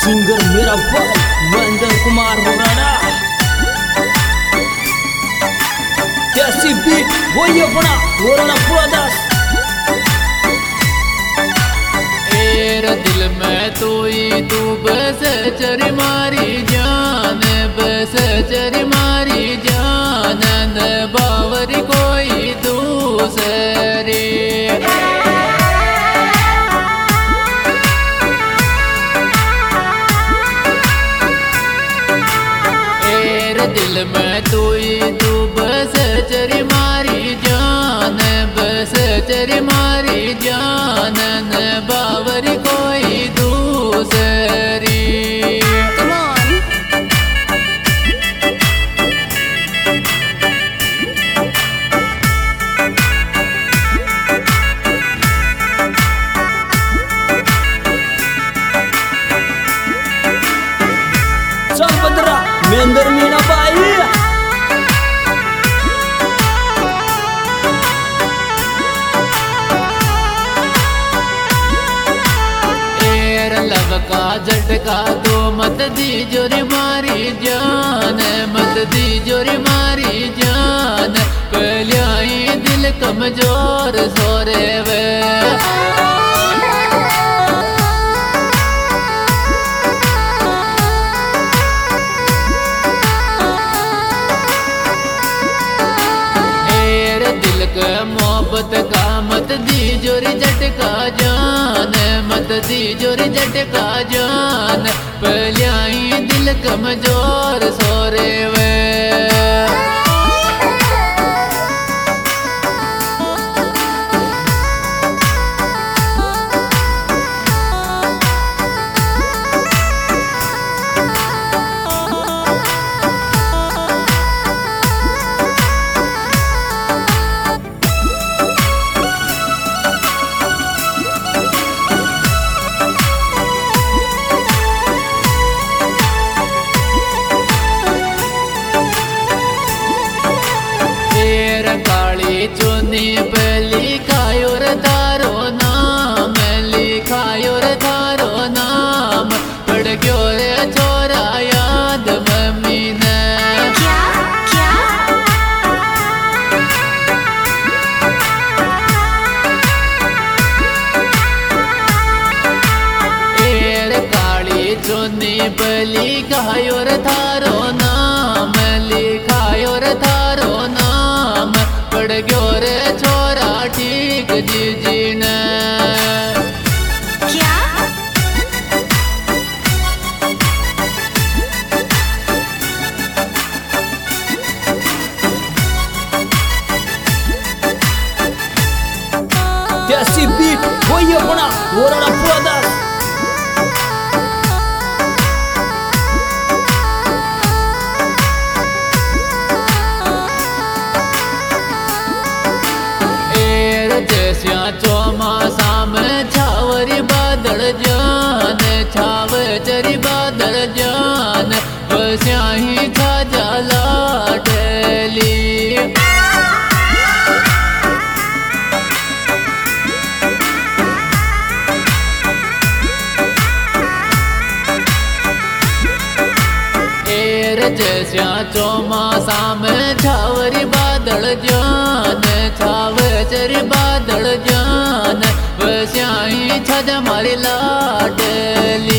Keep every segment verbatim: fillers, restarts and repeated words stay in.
Singer मेरा भाई महेंद्र कुमार मोराना। कैसी बीट वही अपना मोराना ब्रदर्स। तेरा दिल में तू ही तू बस चरी मारी जान, बस चरी मारी जान, न बावरी कोई दूसरी। दिल में तू ही तू बस चरी मारी जान, बस चरी मारी जान, न बावरी कोई दूसरी। चल बदरा महेंद्र मीना भाई। लव का झटका तो मत दी जोरी मारी जान, मत दी जोरी मारी जान, पहले दिल कमजोर सोरे वे। मोहब्बत का मत दी जोरी झटका जान, मत दी जोरी झटका जान, पहले ही दिल कमजोर सोरे वे। चुनी पे लिखायो रे थारो नाम, लिखायो रे थारो नाम, पड़ गयो रे छोरा याद मम्मी ने। क्या क्या एर काली चुनी पे लिखायो रे थारो नाम, लिखायो रे थारो नाम, पड़ गयो रे छोरा ठीक जी जी ने। क्या कैसी बीट वही अपना मोराना ब्रदर्स। चौमासा में छावरी बादल जान, छाव चरी बादल जान, वैसा ही छा जाला डली। जैसा चौमासा में छावरी बादल जान, छाव चरी बादल जान, वैसा ही छज हमारी लाडली।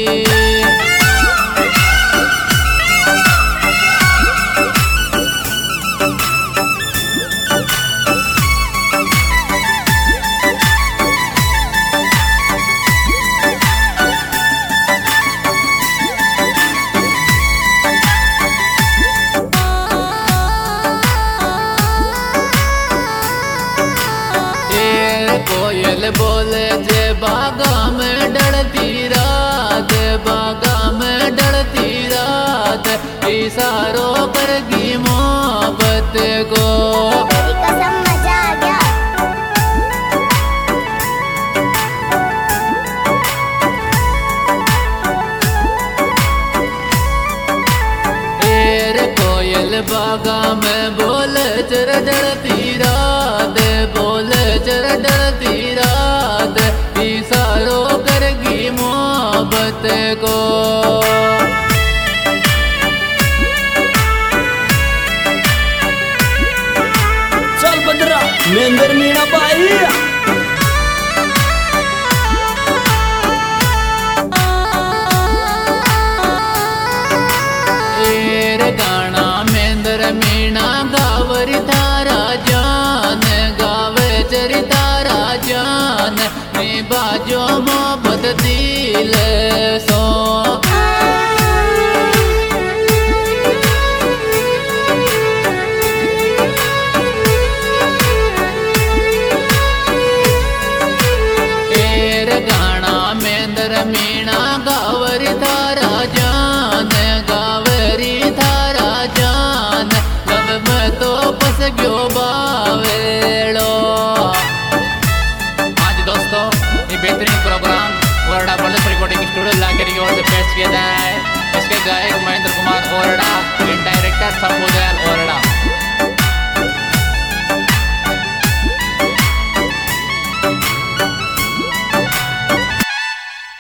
कोयल बोले जे बागा में डरती रात, बागा में डरती रात, इशारों करगी मोहब्बत को। तेरी कसम मजा आ गया। एर कोयल बागा में बोले चर डरती रात, बोले चर डरती रात, इशारों करगी मोहब्बत को। चल बदरा मेंदर मीणा बाई। एर गाना मेंदर मीणा गावरी तारा जान, गावे चरी तारा जान, नी बाजो मोहब्बत दिल सो। एर गाना मेंदर मीणा गावरी तारा जान, गावरी तारा जान, लब में तो फस गयो बावेलो। आज दोस्तों ये बेहतरीन प्रोग्राम ओरडा बर्ड्स रिकॉर्डिंग स्टूडियो लाके की ओर से पेश किया जाए है। इसके गायक महेंद्र कुमार ओरडा, फिल्म डायरेक्टर शंभुदयाल ओरडा।